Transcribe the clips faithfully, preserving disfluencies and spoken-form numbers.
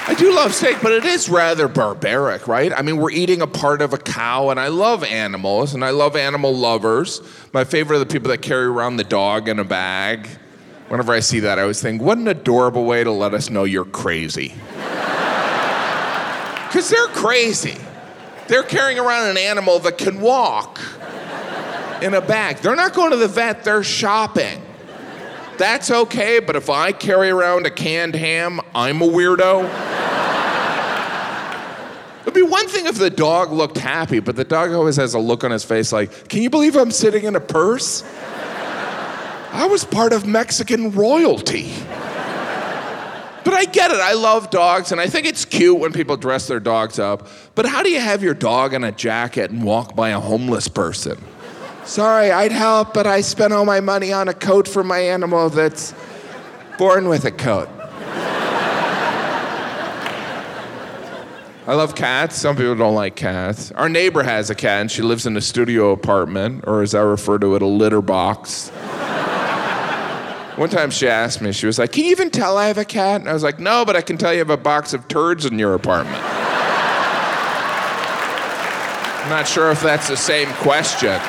I do love steak, but it is rather barbaric, right? I mean, we're eating a part of a cow, and I love animals, and I love animal lovers. My favorite are the people that carry around the dog in a bag. Whenever I see that, I always think, what an adorable way to let us know you're crazy. Because they're crazy. They're carrying around an animal that can walk in a bag. They're not going to the vet, they're shopping. That's okay, but if I carry around a canned ham, I'm a weirdo. It'd be one thing if the dog looked happy, but the dog always has a look on his face like, can you believe I'm sitting in a purse? I was part of Mexican royalty. But I get it, I love dogs, and I think it's cute when people dress their dogs up, but how do you have your dog in a jacket and walk by a homeless person? Sorry, I'd help, but I spent all my money on a coat for my animal that's born with a coat. I love cats. Some people don't like cats. Our neighbor has a cat, and she lives in a studio apartment, or as I refer to it, a litter box. One time she asked me, she was like, can you even tell I have a cat? And I was like, no, but I can tell you have a box of turds in your apartment. I'm not sure if that's the same question.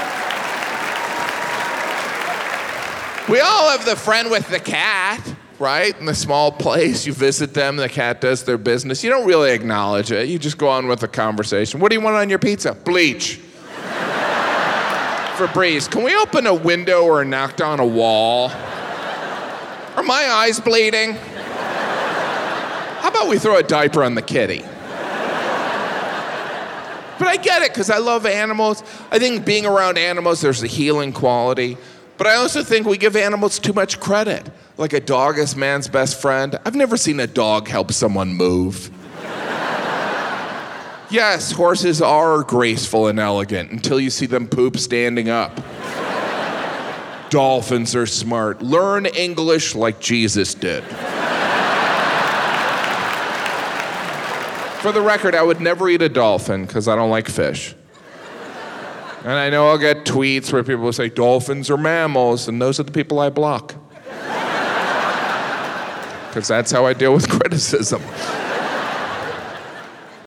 We all have the friend with the cat, right? In the small place, you visit them, the cat does their business. You don't really acknowledge it. You just go on with the conversation. What do you want on your pizza? Bleach. Febreze, can we open a window or knock down a wall? Are my eyes bleeding? How about we throw a diaper on the kitty? But I get it, because I love animals. I think being around animals, there's a healing quality. But I also think we give animals too much credit. Like a dog is man's best friend. I've never seen a dog help someone move. Yes, horses are graceful and elegant until you see them poop standing up. Dolphins are smart. Learn English like Jesus did. For the record, I would never eat a dolphin because I don't like fish. And I know I'll get tweets where people will say, dolphins are mammals, and those are the people I block. Because that's how I deal with criticism.